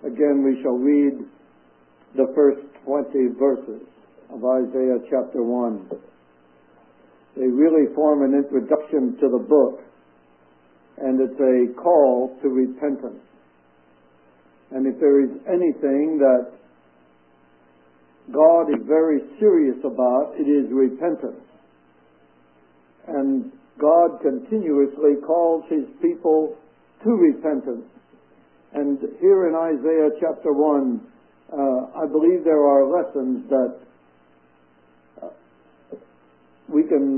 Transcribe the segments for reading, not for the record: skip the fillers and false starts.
Again, we shall read the first 20 verses of Isaiah chapter 1. They really form an introduction to the book, and it's a call to repentance. And if there is anything that God is very serious about, it is repentance. And God continuously calls His people to repentance. And here in Isaiah chapter 1, I believe there are lessons that we can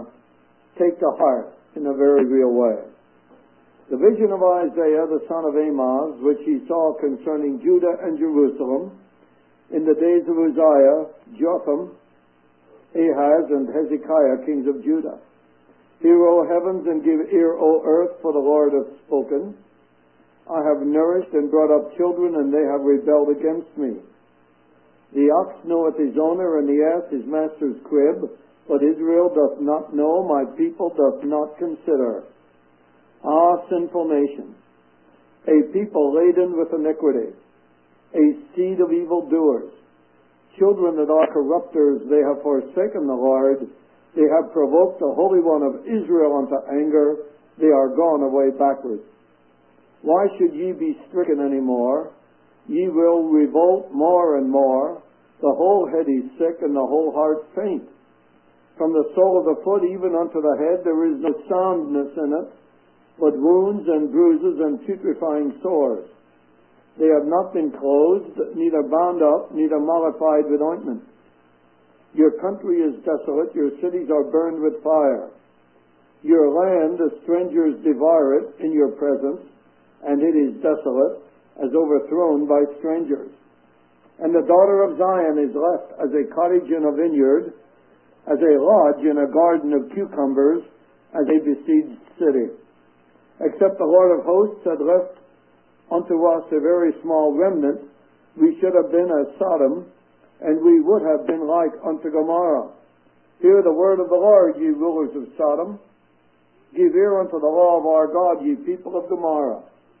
take to heart in a very real way. The vision of Isaiah, the son of Amoz, which he saw concerning Judah and Jerusalem in the days of Uzziah, Jotham, Ahaz, and Hezekiah, kings of Judah. Hear, O heavens, and give ear, O earth, for the Lord hath spoken. I have nourished and brought up children, and they have rebelled against me. The ox knoweth his owner, and the ass his master's crib, but Israel doth not know, my people doth not consider. Ah, sinful nation, a people laden with iniquity, a seed of evildoers, children that are corrupters, they have forsaken the Lord, they have provoked the Holy One of Israel unto anger, they are gone away backwards. Why should ye be stricken any more? Ye will revolt more and more. The whole head is sick, and the whole heart faint. From the sole of the foot even unto the head there is no soundness in it, but wounds and bruises and putrefying sores. They have not been clothed, neither bound up, neither mollified with ointment. Your country is desolate, your cities are burned with fire. Your land, the strangers devour it in your presence, and it is desolate, as overthrown by strangers. And the daughter of Zion is left as a cottage in a vineyard, as a lodge in a garden of cucumbers, as a besieged city. Except the Lord of hosts had left unto us a very small remnant, we should have been as Sodom, and we would have been like unto Gomorrah. Hear the word of the Lord, ye rulers of Sodom. Give ear unto the law of our God, ye people of Gomorrah.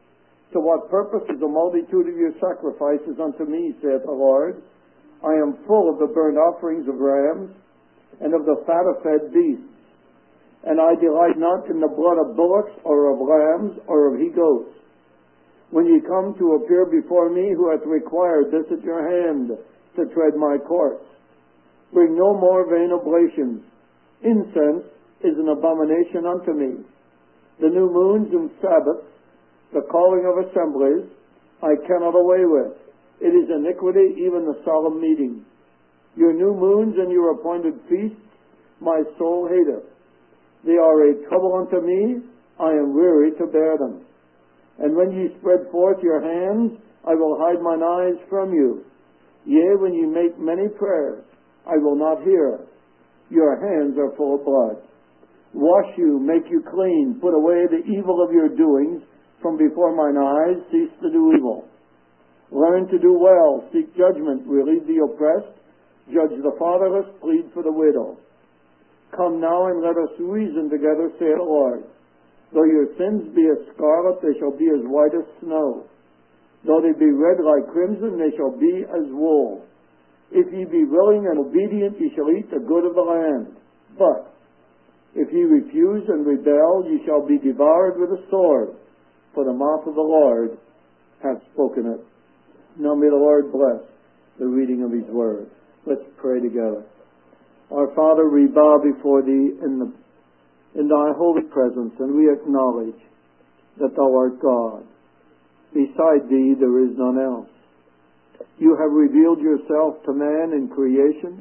To what purpose is the multitude of your sacrifices unto me, saith the Lord? I am full of the burnt offerings of rams, and of the fat of fed beasts. And I delight not in the blood of bullocks, or of lambs, or of he-goats. When ye come to appear before me, who hath required this at your hand, to tread my courts? Bring no more vain oblations. Incense is an abomination unto me. The new moons and Sabbaths, the calling of assemblies, I cannot away with. It is iniquity, even the solemn meeting. Your new moons and your appointed feasts, my soul hateth. They are a trouble unto me, I am weary to bear them. And when ye spread forth your hands, I will hide mine eyes from you. Yea, when ye make many prayers, I will not hear. Your hands are full of blood. Wash you, make you clean, put away the evil of your doings, from before mine eyes, cease to do evil. Learn to do well, seek judgment, relieve the oppressed, judge the fatherless, plead for the widow. Come now and let us reason together, saith the Lord. Though your sins be as scarlet, they shall be as white as snow. Though they be red like crimson, they shall be as wool. If ye be willing and obedient, ye shall eat the good of the land. But if ye refuse and rebel, ye shall be devoured with a sword. For the mouth of the Lord hath spoken it. Now may the Lord bless the reading of His word. Let's pray together. Our Father, we bow before Thee in Thy holy presence, and we acknowledge that Thou art God. Beside Thee there is none else. You have revealed Yourself to man in creation.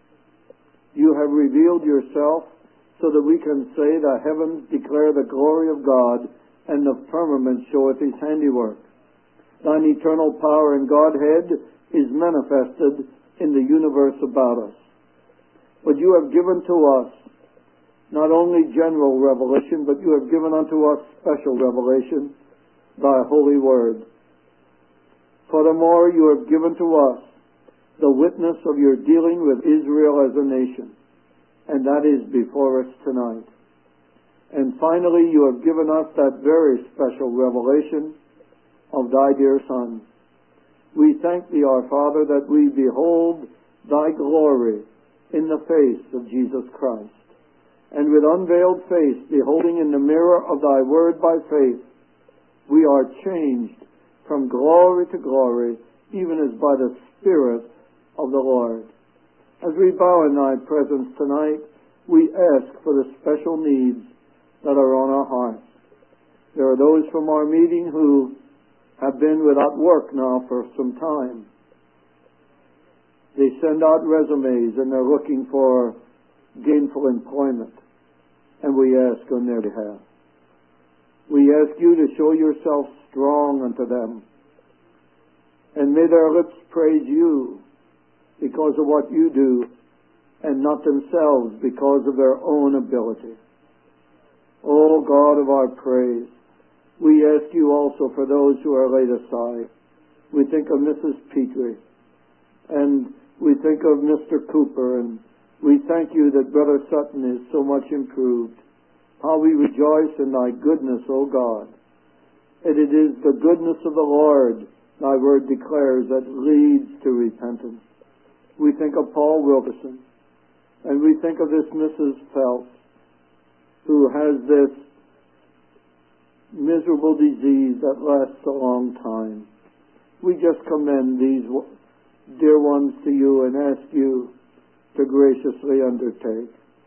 You have revealed Yourself so that we can say the heavens declare the glory of God, and the firmament showeth His handiwork. Thine eternal power and Godhead is manifested in the universe about us. But You have given to us not only general revelation, but You have given unto us special revelation, Thy holy word. Furthermore, You have given to us the witness of Your dealing with Israel as a nation, and that is before us tonight. And finally, You have given us that very special revelation of Thy dear Son. We thank Thee, our Father, that we behold Thy glory in the face of Jesus Christ. And with unveiled face, beholding in the mirror of Thy word by faith, we are changed from glory to glory, even as by the Spirit of the Lord. As we bow in Thy presence tonight, we ask for the special needs that are on our hearts. There are those from our meeting who have been without work now for some time. They send out resumes and they're looking for gainful employment, and we ask on their behalf. We ask You to show Yourself strong unto them, and may their lips praise You because of what You do, and not themselves because of their own ability. O God of our praise, we ask You also for those who are laid aside. We think of Mrs. Petrie, and we think of Mr. Cooper, and we thank You that Brother Sutton is so much improved. How we rejoice in Thy goodness, O God. And it is the goodness of the Lord, Thy word declares, that leads to repentance. We think of Paul Wilkerson, and we think of this Mrs. Phelps, who has this miserable disease that lasts a long time. We just commend these dear ones to You and ask You to graciously undertake.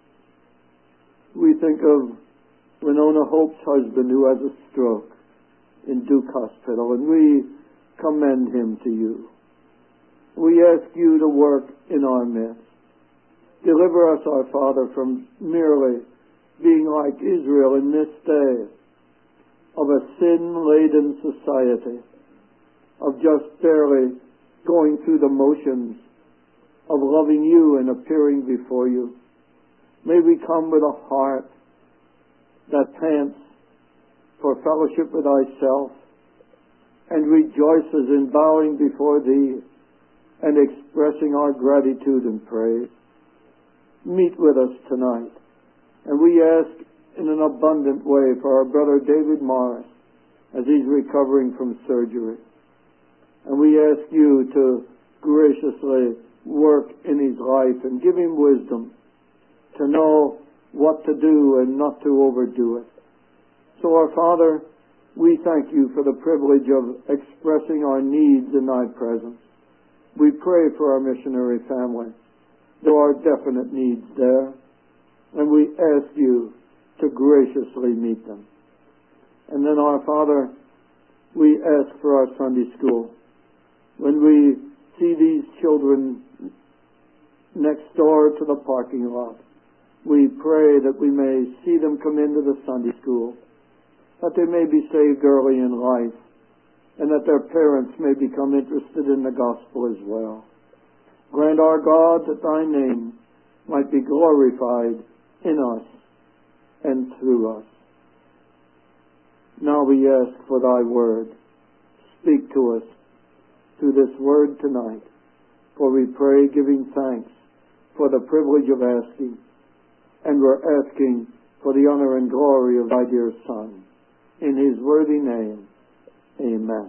We think of Winona Hope's husband who has a stroke in Duke Hospital, and we commend him to You. We ask You to work in our midst. Deliver us, our Father, from merely being like Israel in this day, of a sin-laden society, of just barely going through the motions of loving You and appearing before You. May we come with a heart that pants for fellowship with Thyself and rejoices in bowing before Thee and expressing our gratitude and praise. Meet with us tonight, and we ask in an abundant way for our brother David Morris as he's recovering from surgery. And we ask You to graciously work in his life and give him wisdom to know what to do and not to overdo it. So, our Father, we thank You for the privilege of expressing our needs in Thy presence. We pray for our missionary family. There are definite needs there, and we ask You to graciously meet them. And then, our Father, we ask for our Sunday school. When we see these children next door to the parking lot, we pray that we may see them come into the Sunday school, that they may be saved early in life, and that their parents may become interested in the gospel as well. Grant, our God, that Thy name might be glorified in us and through us. Now we ask for Thy word. Speak to us through this word tonight, for we pray giving thanks for the privilege of asking, and we're asking for the honor and glory of Thy dear Son. In His worthy name, amen.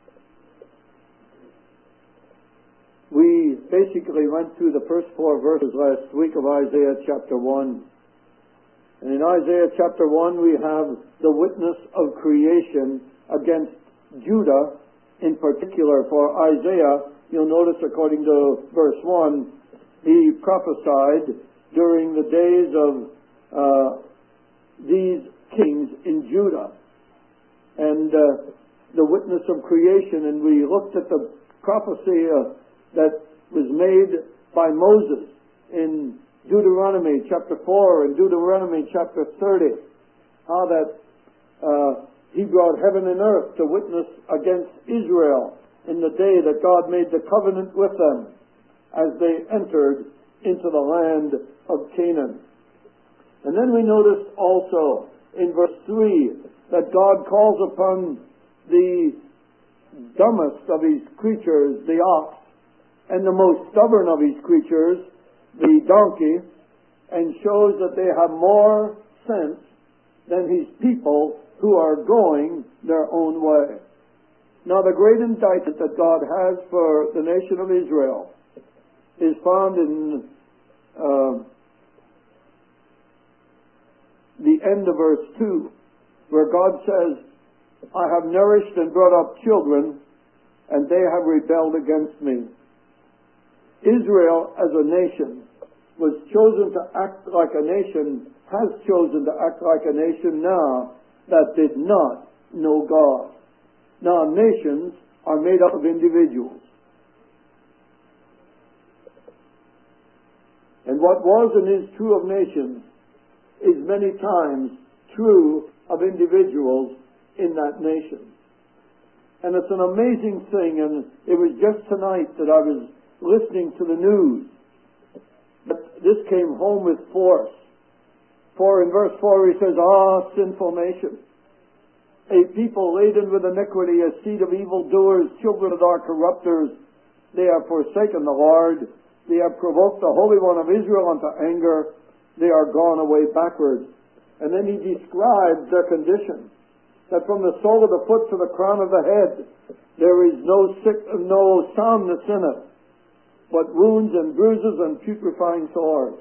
We basically went through the first 4 verses last week of Isaiah chapter 1. And in Isaiah chapter 1 we have the witness of creation against Judah in particular. For Isaiah, you'll notice according to verse 1, he prophesied during the days of these kings in Judah. And the witness of creation, and we looked at the prophecy that was made by Moses in Deuteronomy chapter 4 and Deuteronomy chapter 30, how that he brought heaven and earth to witness against Israel in the day that God made the covenant with them as they entered into the land of Canaan. And then we noticed also in verse 3 that God calls upon the dumbest of His creatures, the ox, and the most stubborn of His creatures, the donkey, and shows that they have more sense than His people who are going their own way. Now the great indictment that God has for the nation of Israel is found in the end of verse 2, where God says, I have nourished and brought up children, and they have rebelled against me. Israel as a nation was chosen to act like a nation, has chosen to act like a nation now that did not know God. Now nations are made up of individuals. And what was and is true of nations is many times true of individuals in that nation. And it's an amazing thing, and it was just tonight that I was listening to the news. But this came home with force. For in verse 4 he says, sinful nation, a people laden with iniquity, a seed of evildoers, children of our corrupters. They have forsaken the Lord. They have provoked the Holy One of Israel unto anger. They are gone away backwards. And then he describes their condition, that from the sole of the foot to the crown of the head, there is no soundness in it, but wounds and bruises and putrefying sores.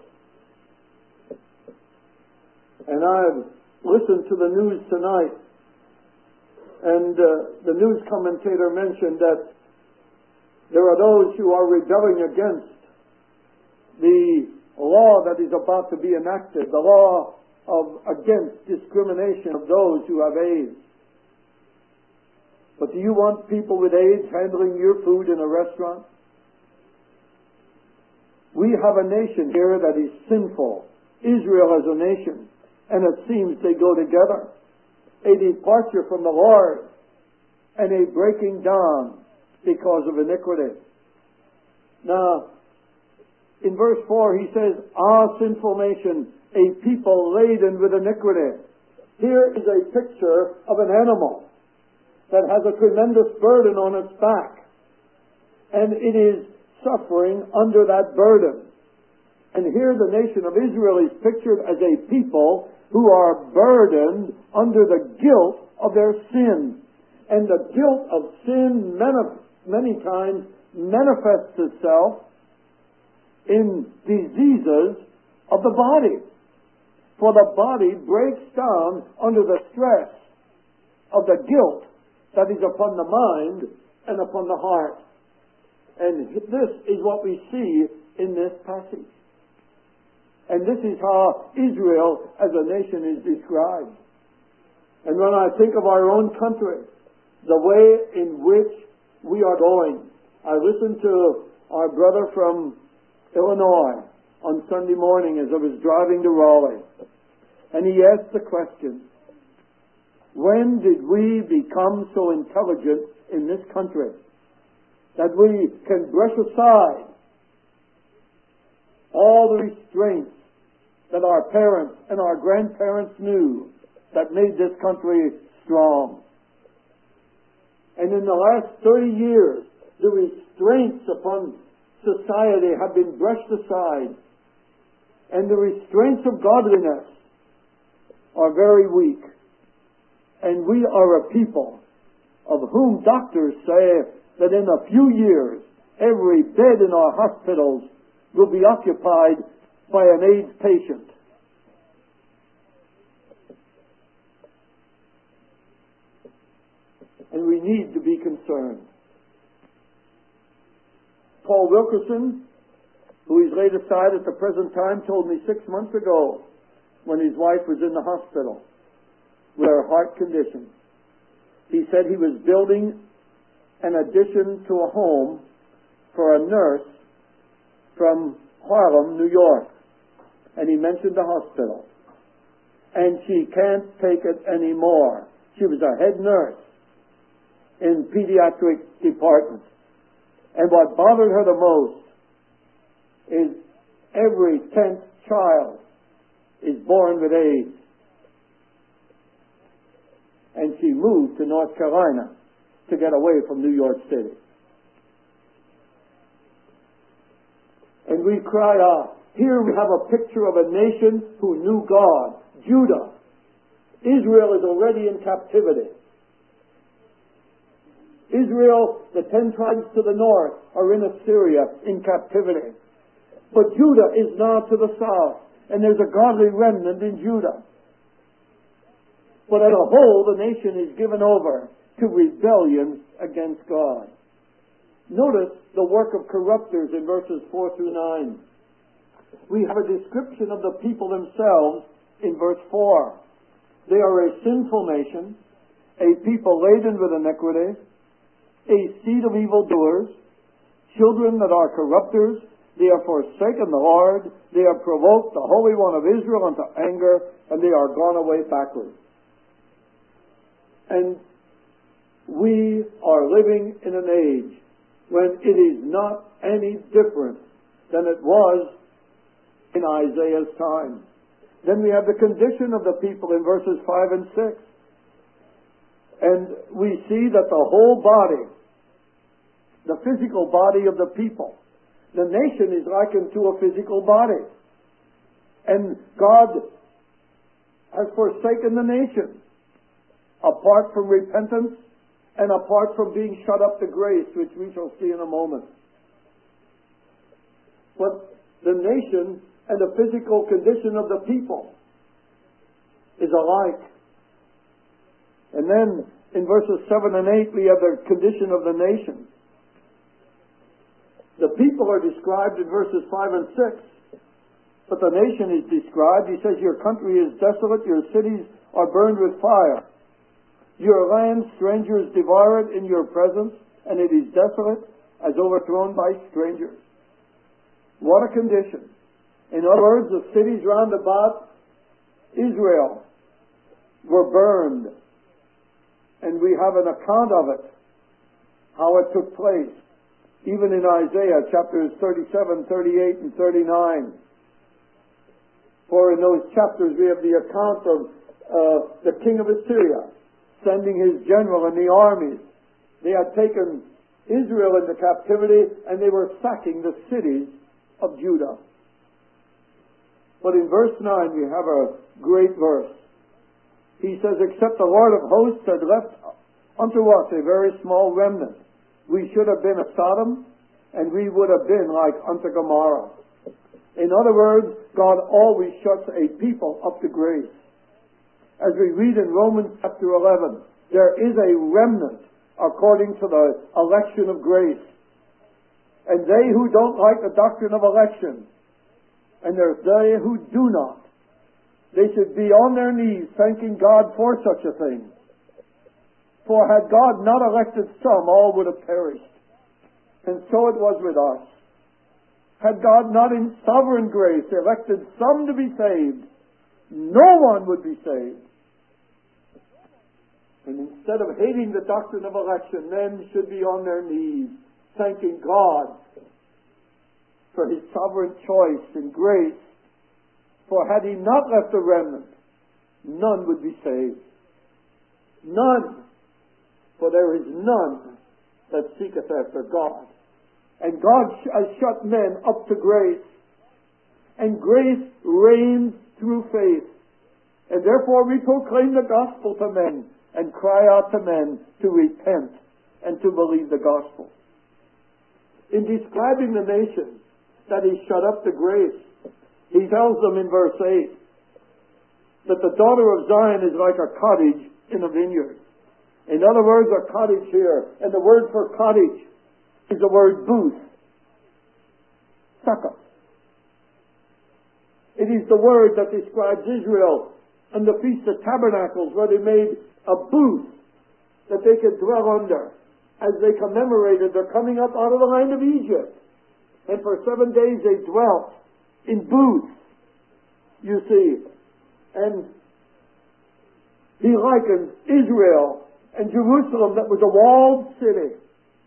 And I've listened to the news tonight, and the news commentator mentioned that there are those who are rebelling against the law that is about to be enacted, the law against discrimination of those who have AIDS. But do you want people with AIDS handling your food in a restaurant? We have a nation here that is sinful. Israel as a nation. And it seems they go together. A departure from the Lord and a breaking down because of iniquity. Now, in verse 4 he says, sinful nation, a people laden with iniquity. Here is a picture of an animal that has a tremendous burden on its back. And it is suffering under that burden. And here the nation of Israel is pictured as a people who are burdened under the guilt of their sin. And the guilt of sin many times manifests itself in diseases of the body. For the body breaks down under the stress of the guilt that is upon the mind and upon the heart. And this is what we see in this passage. And this is how Israel as a nation is described. And when I think of our own country, the way in which we are going, I listened to our brother from Illinois on Sunday morning as I was driving to Raleigh. And he asked the question, when did we become so intelligent in this country that we can brush aside all the restraints that our parents and our grandparents knew that made this country strong? And in the last 30 years, the restraints upon society have been brushed aside, and the restraints of godliness are very weak. And we are a people of whom doctors say that in a few years, every bed in our hospitals will be occupied by an AIDS patient. And we need to be concerned. Paul Wilkerson, who is laid aside at the present time, told me 6 months ago when his wife was in the hospital with her heart condition. He said he was building an addition to a home for a nurse from Harlem, New York. And he mentioned the hospital. And she can't take it anymore. She was a head nurse in pediatric department. And what bothered her the most is every 10th child is born with AIDS. And she moved to North Carolina to get away from New York City. And we cry out, here we have a picture of a nation who knew God. Judah. Israel is already in captivity. Israel, the 10 tribes to the north, are in Assyria in captivity. But Judah is now to the south, and there's a godly remnant in Judah. But as a whole, the nation is given over to rebellion against God. Notice the work of corruptors in verses 4 through 9. We have a description of the people themselves in verse 4. They are a sinful nation, a people laden with iniquity, a seed of evildoers, children that are corrupters. They have forsaken the Lord. They have provoked the Holy One of Israel unto anger, and they are gone away backwards. And we are living in an age when it is not any different than it was in Isaiah's time. Then we have the condition of the people in verses 5 and 6. And we see that the whole body, the physical body of the people, the nation is likened to a physical body. And God has forsaken the nation apart from repentance and apart from being shut up to grace, which we shall see in a moment. But the nation and the physical condition of the people is alike. And then in verses 7 and 8 we have the condition of the nation. The people are described in verses 5 and 6, but the nation is described. He says, your country is desolate, your cities are burned with fire. Your land strangers devour it in your presence, and it is desolate as overthrown by strangers. What a condition. In other words, the cities round about Israel were burned. And we have an account of it, how it took place, even in Isaiah chapters 37, 38, and 39. For in those chapters we have the account of the king of Assyria sending his general and the armies. They had taken Israel into captivity, and they were sacking the cities of Judah. But in verse 9 we have a great verse. He says, except the Lord of hosts had left unto us a very small remnant, we should have been a Sodom, and we would have been like unto Gomorrah. In other words, God always shuts a people up to grace. As we read in Romans chapter 11, there is a remnant according to the election of grace. And they who don't like the doctrine of election, and there's they who do not, they should be on their knees thanking God for such a thing. For had God not elected some, all would have perished. And so it was with us. Had God not in sovereign grace elected some to be saved, no one would be saved. And instead of hating the doctrine of election, men should be on their knees thanking God for His sovereign choice and grace. For had He not left a remnant, none would be saved. None. For there is none that seeketh after God. And God has shut men up to grace. And grace reigns through faith. And therefore we proclaim the gospel to men and cry out to men to repent and to believe the gospel. In describing the nation that He shut up to grace, He tells them in verse 8 that the daughter of Zion is like a cottage in a vineyard. In other words, a cottage here, and the word for cottage is the word booth. Sukkah. It is the word that describes Israel and the Feast of Tabernacles, where they made a booth that they could dwell under as they commemorated their coming up out of the land of Egypt. And for 7 days they dwelt in booths, you see. And He likens Israel and Jerusalem, that was a walled city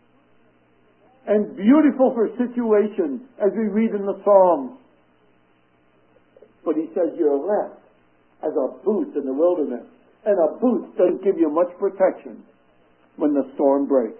and beautiful for situation, as we read in the Psalms. But He says you're left as a booth in the wilderness. And a booth doesn't give you much protection when the storm breaks.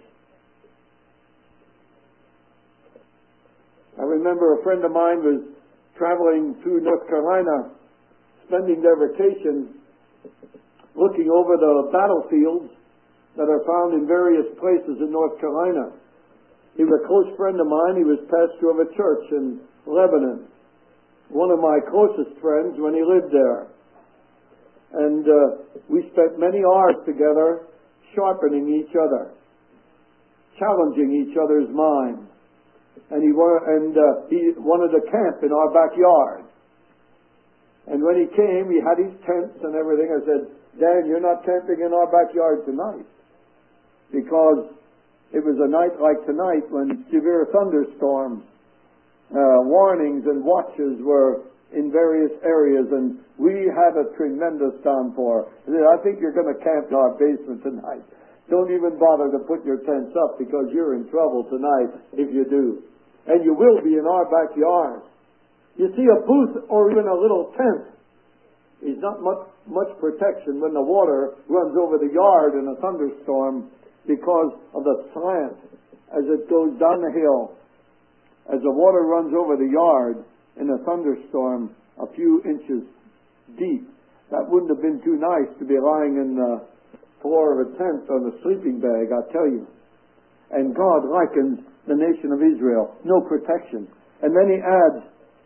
I remember a friend of mine was traveling through North Carolina, spending their vacation looking over the battlefields that are found in various places in North Carolina. He was a close friend of mine. He was pastor of a church in Lebanon. One of my closest friends when he lived there. And we spent many hours together sharpening each other, challenging each other's minds. And he wanted to camp in our backyard. And when he came, he had his tents and everything. I said, Dan, you're not camping in our backyard tonight. Because it was a night like tonight when severe thunderstorms, warnings and watches were in various areas, and we had a tremendous downpour. I said, I think you're going to camp in our basement tonight. Don't even bother to put your tents up because you're in trouble tonight if you do. And you will be in our backyard. You see, a booth or even a little tent is not much protection when the water runs over the yard in a thunderstorm because of the slant as it goes down the hill. As the water runs over the yard in a thunderstorm a few inches deep, that wouldn't have been too nice to be lying in the floor of a tent on a sleeping bag, I tell you. And God likens the nation of Israel, no protection. And then he adds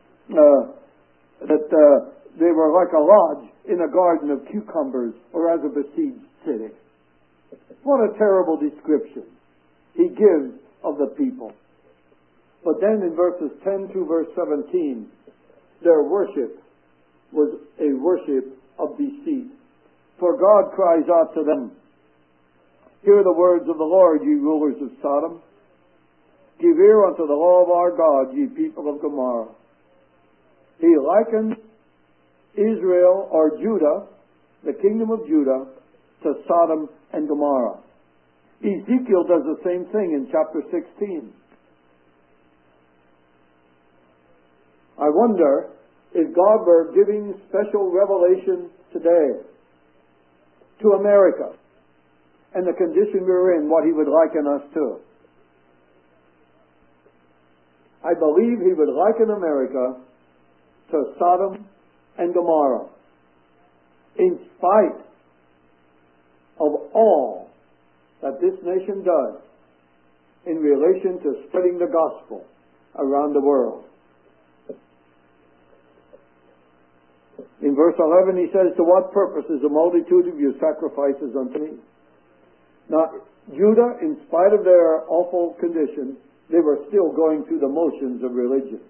that they were like a lodge in a garden of cucumbers or as a besieged city. What a terrible description he gives of the people. But then in verses 10 to verse 17, their worship was a worship of deceit. For God cries out to them, hear the words of the Lord, ye rulers of Sodom. Give ear unto the law of our God, ye people of Gomorrah. He likens Israel or Judah, the kingdom of Judah, to Sodom and Gomorrah. Ezekiel does the same thing in chapter 16. I wonder if God were giving special revelation today to America and the condition we're in, what he would liken us to. I believe he would liken America to Sodom and Gomorrah, in spite of all that this nation does in relation to spreading the gospel around the world. In verse 11 he says, to what purpose is the multitude of your sacrifices unto me? Now, Judah, in spite of their awful condition, they were still going through the motions of religion.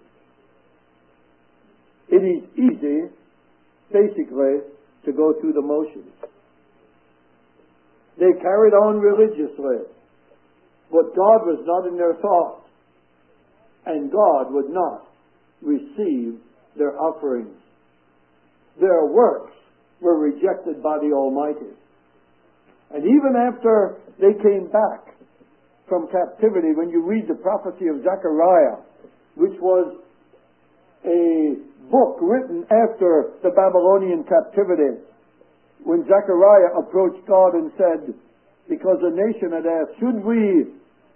It is easy, basically, to go through the motions. They carried on religiously, but God was not in their thoughts, and God would not receive their offerings. Their works were rejected by the Almighty. And even after they came back from captivity, when you read the prophecy of Zechariah, which was a book written after the Babylonian captivity, when Zechariah approached God and said, because the nation had asked, should we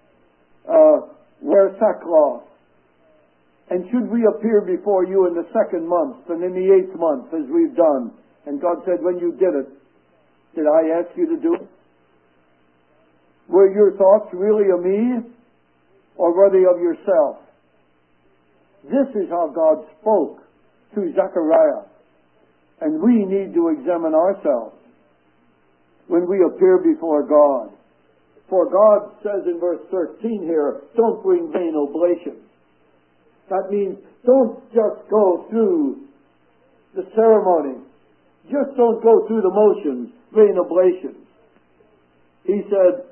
wear sackcloth? And should we appear before you in the 2nd month and in the 8th month as we've done? And God said, when you did it, did I ask you to do it? Were your thoughts really of me, or were they of yourself? This is how God spoke to Zechariah. And we need to examine ourselves when we appear before God. For God says in verse 13 here, don't bring vain oblations. That means don't just go through the ceremony. Just don't go through the motions, vain oblations. He said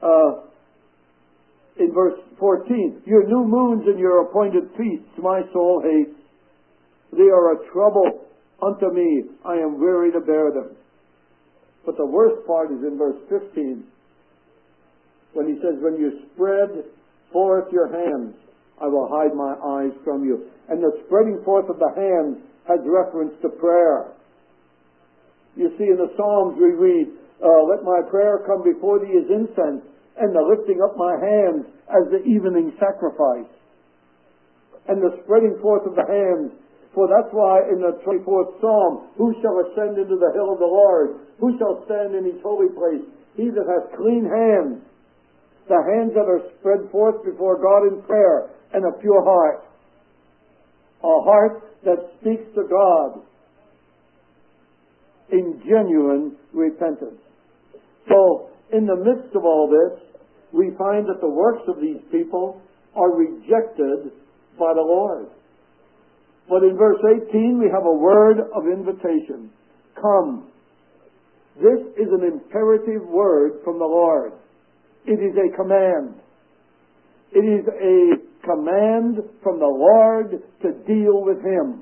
in verse 14, your new moons and your appointed feasts my soul hates. They are a trouble unto me. I am weary to bear them. But the worst part is in verse 15, when he says, when you spread forth your hands, I will hide my eyes from you. And the spreading forth of the hands has reference to prayer. You see, in the Psalms we read, let my prayer come before thee as incense, and the lifting up my hands as the evening sacrifice. And the spreading forth of the hands, for that's why in the 24th Psalm, who shall ascend into the hill of the Lord? Who shall stand in his holy place? He that hath clean hands, the hands that are spread forth before God in prayer, and a pure heart. A heart that speaks to God in genuine repentance. So, in the midst of all this, we find that the works of these people are rejected by the Lord. But in verse 18 we have a word of invitation. Come. This is an imperative word from the Lord. It is a command. It is a command from the Lord to deal with Him.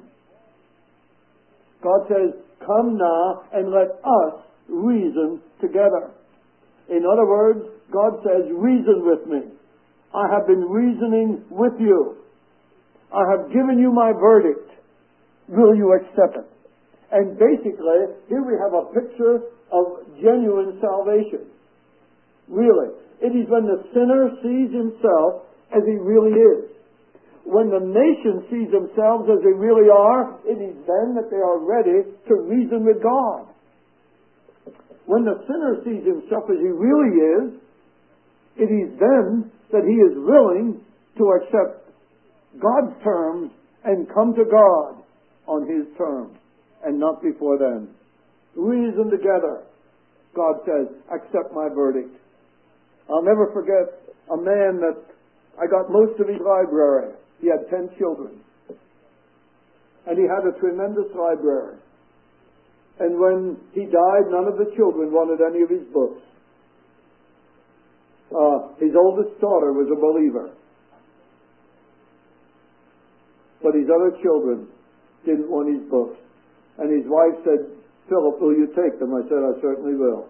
God says, come now and let us reason together. In other words, God says, reason with me. I have been reasoning with you. I have given you my verdict. Will you accept it? And basically, here we have a picture of genuine salvation. Really. It is when the sinner sees himself as he really is. When the nation sees themselves as they really are, it is then that they are ready to reason with God. When the sinner sees himself as he really is, it is then that he is willing to accept God's terms and come to God on His terms, and not before then. Reason together. God says, accept my verdict. I'll never forget a man that I got most of his library. He had 10 children. And he had a tremendous library. And when he died, none of the children wanted any of his books. His oldest daughter was a believer. But his other children didn't want his books. And his wife said, Philip, will you take them? I said, I certainly will.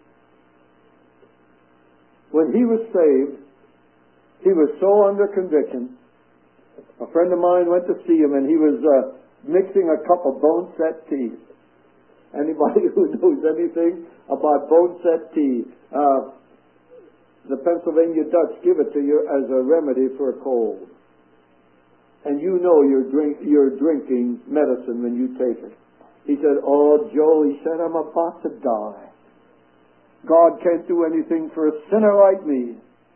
When he was saved, he was so under conviction. A friend of mine went to see him, and he was mixing a cup of bone-set tea. Anybody who knows anything about bone-set tea, the Pennsylvania Dutch give it to you as a remedy for a cold. And you know you're drinking medicine when you take it. He said, oh, Joe, he said, I'm about to die. God can't do anything for a sinner like me.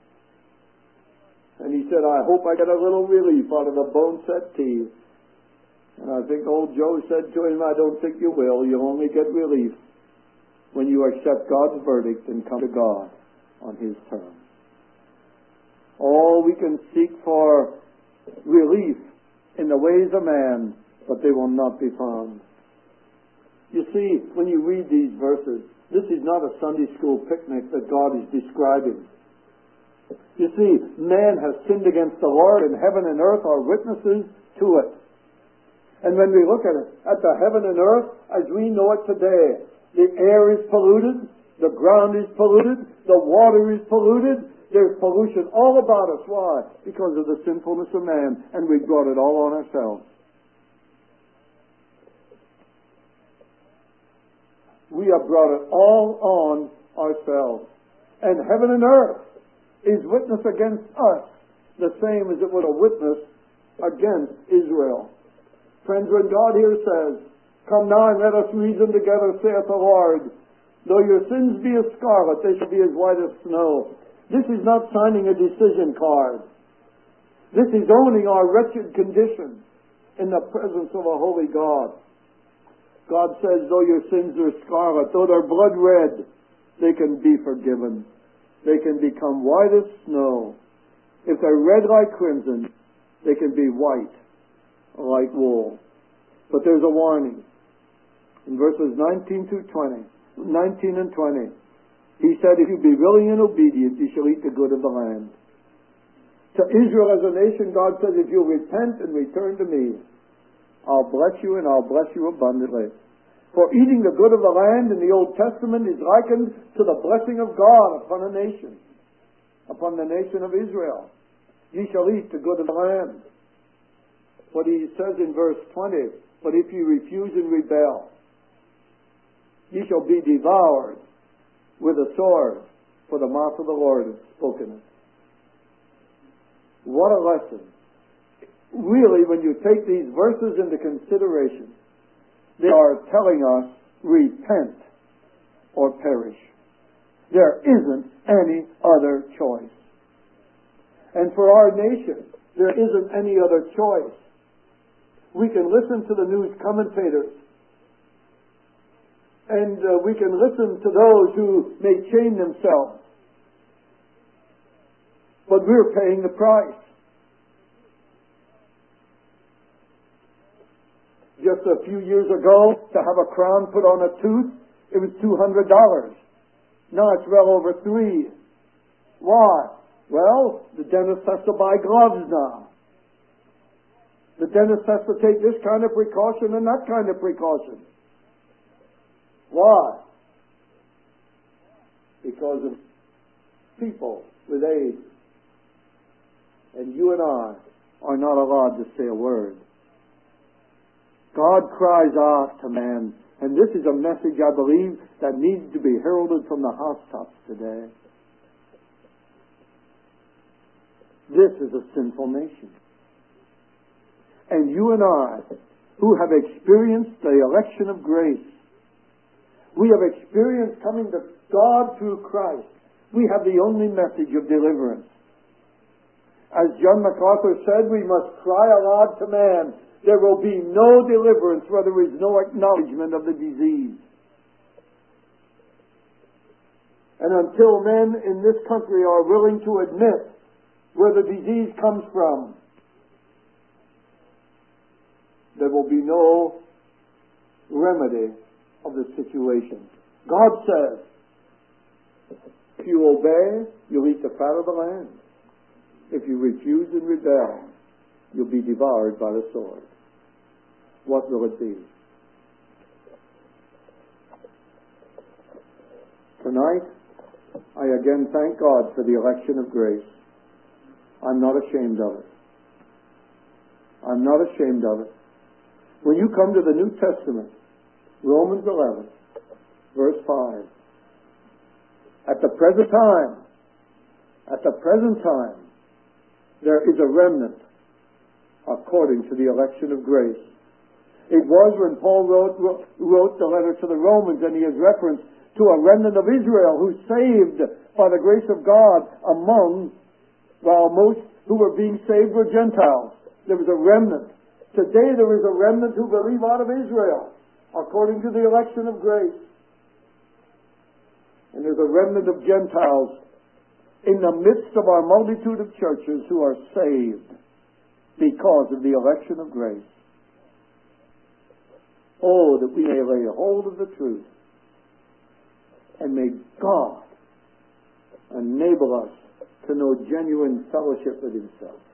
And he said, I hope I get a little relief out of the bone-set tea. And I think old Joe said to him, I don't think you will. You'll only get relief when you accept God's verdict and come to God on His terms. Oh, we can seek for relief in the ways of man, but they will not be found. You see, when you read these verses, this is not a Sunday school picnic that God is describing. You see, man has sinned against the Lord, and heaven and earth are witnesses to it. And when we look at it, at the heaven and earth, as we know it today, the air is polluted, the ground is polluted, the water is polluted, there's pollution all about us. Why? Because of the sinfulness of man, and we brought it all on ourselves. We have brought it all on ourselves. And heaven and earth is witness against us, the same as it would a witness against Israel. Friends, when God here says, come now and let us reason together, saith the Lord, though your sins be as scarlet, they shall be as white as snow. This is not signing a decision card. This is owning our wretched condition in the presence of a holy God. God says, though your sins are scarlet, though they're blood red, they can be forgiven. They can become white as snow. If they're red like crimson, they can be white like wool. But there's a warning. In verses 19 and 20, He said, if you be willing and obedient, you shall eat the good of the land. To Israel as a nation, God says, if you repent and return to me, I'll bless you, and I'll bless you abundantly. For eating the good of the land in the Old Testament is likened to the blessing of God upon a nation, upon the nation of Israel. Ye shall eat the good of the land. But He says in verse 20, but if you refuse and rebel, ye shall be devoured with a sword, for the mouth of the Lord has spoken it. What a lesson. Really, when you take these verses into consideration, they are telling us, repent or perish. There isn't any other choice. And for our nation, there isn't any other choice. We can listen to the news commentators, and we can listen to those who may chain themselves. But we're paying the price. Just a few years ago, to have a crown put on a tooth, it was $200. Now it's well over $3. Why? Well, the dentist has to buy gloves now. The dentist has to take this kind of precaution and that kind of precaution. Why? Because of people with AIDS. And you and I are not allowed to say a word. God cries out to man, and this is a message, I believe, that needs to be heralded from the housetops today. This is a sinful nation. And you and I, who have experienced the election of grace, we have experienced coming to God through Christ. We have the only message of deliverance. As John MacArthur said, we must cry aloud to man. There will be no deliverance where there is no acknowledgement of the disease. And until men in this country are willing to admit where the disease comes from, there will be no remedy of the situation. God says, if you obey, you'll eat the fat of the land. If you refuse and rebel, you'll be devoured by the sword. What will it be? Tonight, I again thank God for the election of grace. I'm not ashamed of it. I'm not ashamed of it. When you come to the New Testament, Romans 11, verse 5, at the present time, there is a remnant according to the election of grace. It was when Paul wrote the letter to the Romans, and he has reference to a remnant of Israel who's saved by the grace of God while most who were being saved were Gentiles. There was a remnant. Today there is a remnant who believe out of Israel according to the election of grace. And there's a remnant of Gentiles in the midst of our multitude of churches who are saved because of the election of grace. Oh, that we may lay hold of the truth, and may God enable us to know genuine fellowship with Himself.